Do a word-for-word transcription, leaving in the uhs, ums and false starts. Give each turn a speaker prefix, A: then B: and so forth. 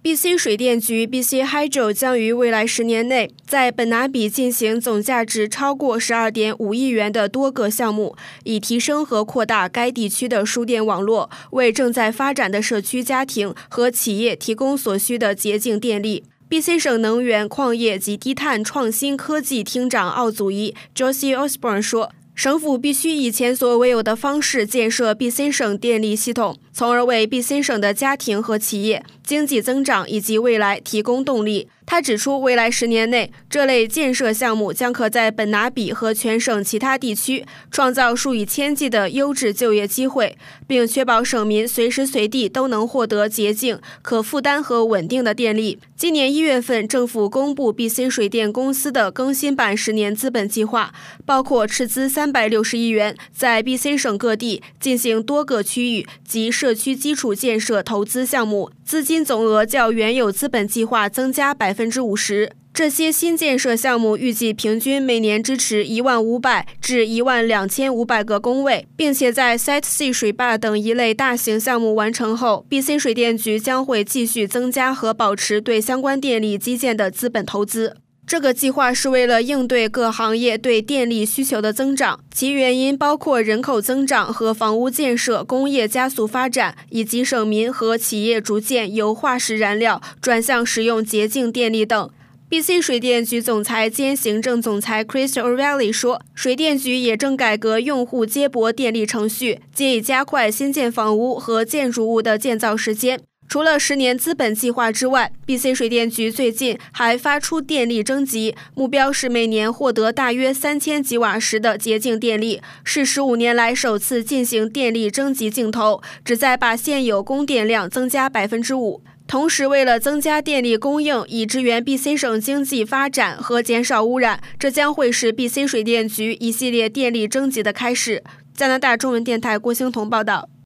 A: B C 水电局 B C Hydro 将于未来十年内在本拿比进行总价值超过 十二点五亿元的多个项目，以提升和扩大该地区的输电网络，为正在发展的社区家庭和企业提供所需的洁净电力。B C 省能源、矿业及低碳创新科技厅长奥祖伊 Josie Osborne 说，省府必须以前所未有的方式建设 B C 省电力系统，从而为 B C 省的家庭和企业经济增长以及未来提供动力。他指出，未来十年内，这类建设项目将可在本拿比和全省其他地区创造数以千计的优质就业机会，并确保省民随时随地都能获得洁净、可负担和稳定的电力。今年一月份，政府公布 B C 水电公司的更新版十年资本计划，包括斥资三百六十亿元，在 B C 省各地进行多个区域及社区基础建设投资项目，资金总额较原有资本计划增加 百分之五十。这些新建设项目预计平均每年支持一万五百至一万两千五百个工位，并且在 Site C 水坝等一类大型项目完成后， B C 水电局将会继续增加和保持对相关电力基建的资本投资。这个计划是为了应对各行业对电力需求的增长，其原因包括人口增长和房屋建设、工业加速发展，以及省民和企业逐渐由化石燃料转向使用洁净电力等。B C 水电局总裁兼行政总裁 Chris O'Reilly 说，水电局也正改革用户接驳电力程序，借以加快新建房屋和建筑物的建造时间。除了十年资本计划之外， B C 水电局最近还发出电力征集，目标是每年获得大约三千吉瓦时的洁净电力，是十五年来首次进行电力征集竞投，旨在把现有供电量增加 百分之五。同时，为了增加电力供应，以支援 B C 省经济发展和减少污染，这将会是 B C 水电局一系列电力征集的开始。加拿大中文电台郭兴彤报道。